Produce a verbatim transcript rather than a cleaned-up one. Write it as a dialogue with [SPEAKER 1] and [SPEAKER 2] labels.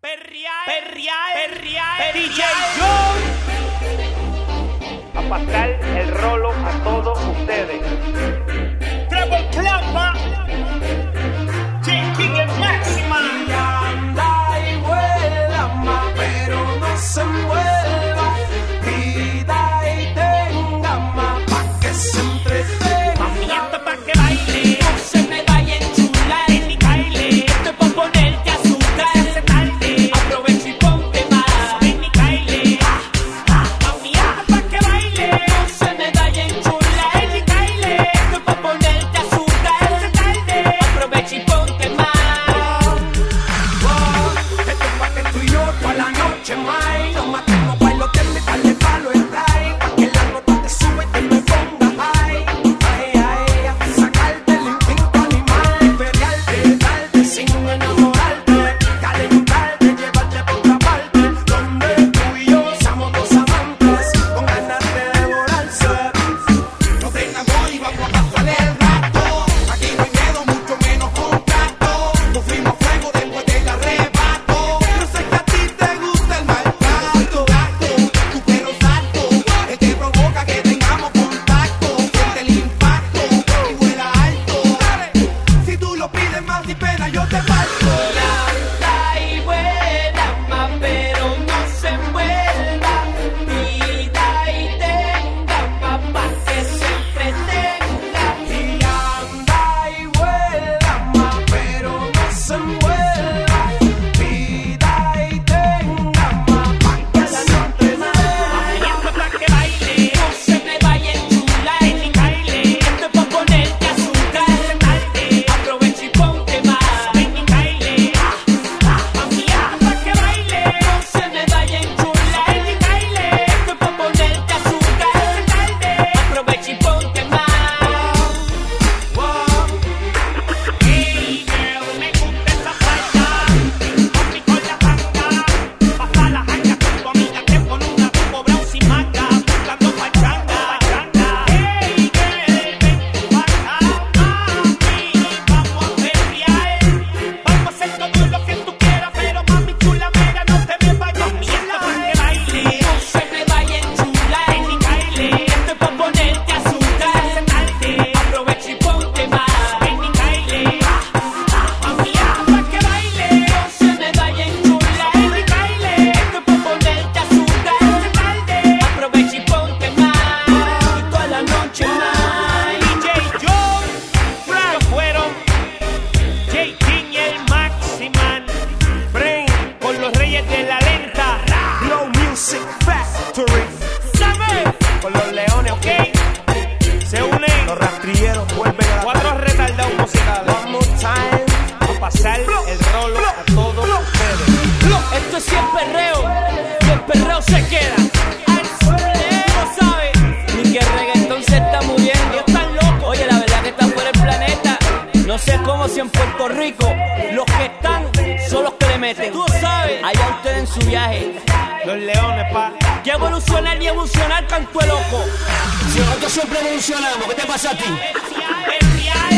[SPEAKER 1] Perriae, perriae, perriae, D J Joe.
[SPEAKER 2] A pasar el rolo a todos ustedes.
[SPEAKER 1] Treble Plumpa, J King el Máxima.
[SPEAKER 3] Y anda y vuela más, pero no se envuelva. Pida y tenga más, pa' que se entretenga.
[SPEAKER 1] Mami, esto pa' que baile.
[SPEAKER 4] No se me vaya a enchular.
[SPEAKER 1] Ven y caile.
[SPEAKER 4] Esto es pa' ponerte a azúcar.
[SPEAKER 1] Hace tarde.
[SPEAKER 4] Aprovecha y ponte más.
[SPEAKER 1] Ven y caile. Mami, esto pa' que baile.
[SPEAKER 4] No se me vaya a enchular.
[SPEAKER 1] Ven y caile.
[SPEAKER 4] Esto es pa' ponerte a azúcar.
[SPEAKER 1] Hace tarde.
[SPEAKER 4] Aprovecha y ponte más.
[SPEAKER 3] Oh, esto es pa' que tú y yo toda la noche, mai. Nos matemos bailoteando y darle palo el ray. Pa' que la nota te sube y te me ponga high. Ay, ay, a sacarte el instinto animal y pelearte, darte sin enamorarte. Calentarte, llevarte por otra parte. Donde tú y yo somos dos amantes con ganas de devorarse.
[SPEAKER 5] No tengas voz y vamos a pasar el rato. Aquí no hay miedo, mucho menos contacto. Nos fuimos a fuego después del arrebato. Yo sé que a ti te gusta el maltrato. Tu pelo salto, el que provoca que tengamos contacto. Siente el impacto y vuela alto. Si tú lo pides más sin pena, yo te parto.
[SPEAKER 4] Anda y vuela más, pero no se envuelva. Pida y tenga más, pa' que se entretenga.
[SPEAKER 3] Y anda y vuela más, pero no se envuelva. Pida y tenga más, pa' que se entretenga.
[SPEAKER 1] Mami, esto pa' que baile.
[SPEAKER 4] No se me vaya a enchular.
[SPEAKER 1] Ven y caile.
[SPEAKER 4] Esto es pa' ponerte a azúcar.
[SPEAKER 1] Hace tarde.
[SPEAKER 4] Aprovecha y ponte más.
[SPEAKER 1] Ven y caile. Mami, esto pa' que baile.
[SPEAKER 4] No se me vaya a enchular.
[SPEAKER 1] Ven y caile.
[SPEAKER 4] Esto es pa' ponerte a azúcar.
[SPEAKER 1] Hace tarde.
[SPEAKER 4] Aprovecha y ponte más.
[SPEAKER 1] Hey girl, me gusta esa falda. Papi con la banda. Pasa la janga con comida que con una tu cobra sin manga. Buscando pachanga. Hey girl, ven tu acá, mami. Vamos a perrear. Vamos a hacer todo lo que tú quieras, pero mami chula, mira, no te me vayas a enchular. Baile.
[SPEAKER 4] No se me vaya a enchular.
[SPEAKER 1] Ven y caile.
[SPEAKER 4] Esto es pa' ponerte a azúcar.
[SPEAKER 1] Hace tarde.
[SPEAKER 4] Aprovecha y ponte más.
[SPEAKER 1] Ven y caile. Mami, esto pa' que baile.
[SPEAKER 4] No se me vaya a enchular.
[SPEAKER 1] Ven y caile.
[SPEAKER 4] Esto es pa' ponerte a azúcar.
[SPEAKER 1] Hace tarde.
[SPEAKER 4] Aprovecha y ponte más. Y toda la noche más.
[SPEAKER 1] D J Joe, Frank fueron J King y el Maximan. Bren con los reyes de la lenta.
[SPEAKER 3] Flow Music Factory.
[SPEAKER 1] ¿Sabe? Con los leones, ¿ok? Se unen
[SPEAKER 3] Los rastrilleros vuelven a la
[SPEAKER 1] cuatro retardados musicales
[SPEAKER 3] One more time.
[SPEAKER 1] a pasar el rolo a todos ustedes.
[SPEAKER 4] Esto es cien perreo. Y el perreo se queda. Al suelo, no sabe. Ni que el reggaetón se está muriendo. Están locos. Oye, la verdad que está fuera del planeta. No sé cómo si en Puerto Rico los que están son los que le meten. Tú sabes. Allá ustedes en su viaje.
[SPEAKER 1] Los leones, pa.
[SPEAKER 4] Que evolucionar ni evolucionar, canto de loco. Si nosotros siempre evolucionamos, ¿qué te pasa a ti?
[SPEAKER 1] Perrear,